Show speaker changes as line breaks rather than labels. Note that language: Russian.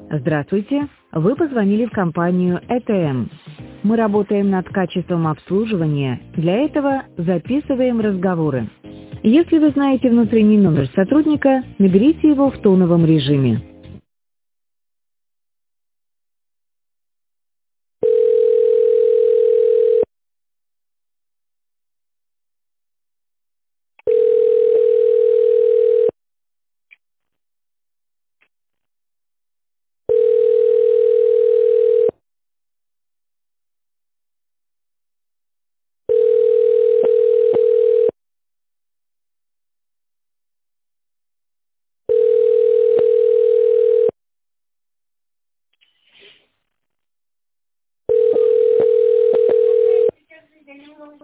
Здравствуйте, вы позвонили в компанию ЭТМ. Мы работаем над качеством обслуживания, для этого записываем разговоры. Если вы знаете внутренний номер сотрудника, наберите его в тоновом режиме.